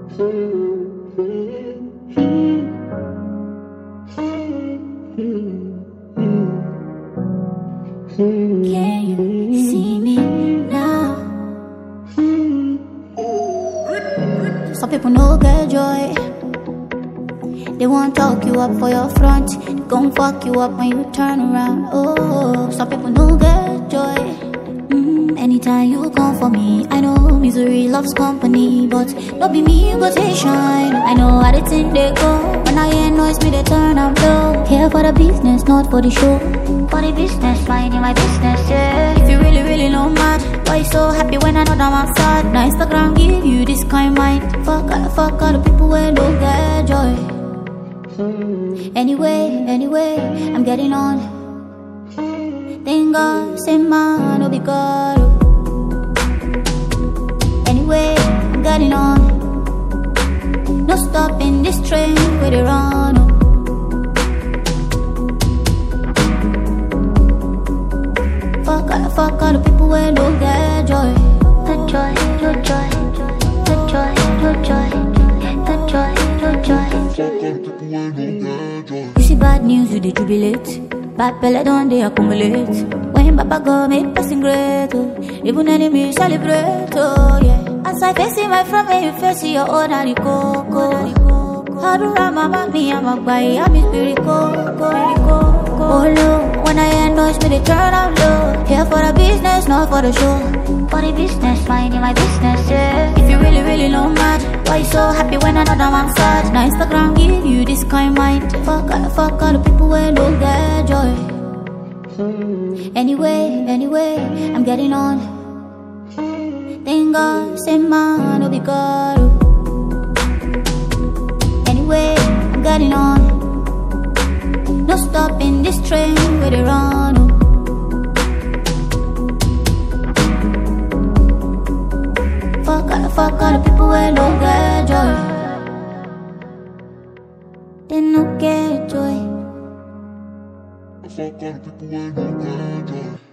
Can you see me now? Some people no get joy. They won't talk you up for your front. They gon' fuck you up when you turn around. Oh, some people no get joy. Anytime you come for me, I know misery loves company, but don't be me, but they shine. I know how they think they go. When I hear noise, me they turn up low. Care for the business, not for the show. For the business, minding my business, yeah. If you really, really know mad, why you so happy when I know that I'm sad? Now Instagram give you this kind mind. Fuck all the people where no get joy. Anyway, I'm getting on. Thank God, say man, no be God. Anyway, I'm getting on. No stopping this train where they run. Fuck all the people where no get joy. The joy, your joy, the joy, your joy, the joy, your joy. Fuck all the people where no get joy. You see bad news, you dey jubilate. Bad belly don't they accumulate. When Papa go make passing great, oh. Even enemies celebrate, oh yeah. As I face my friend, when you face your own coco. How do mama me, I'm a guy, I'm in Perico. Oh no, when I hear noise, me they turn out low. Here for the business, not for the show. For the business, minding my business, yeah. If you really, really know mad, why you so happy when I know that I'm sad? Now Instagram give you this kind mind. Fuck all the people where no get joy. Anyway, I'm getting on. Thank God, say man, no be God. Anyway, I'm getting on. No stopping this train where they run. Fuck all the people where no get joy. They no get joy. Fuck all the people where no get joy.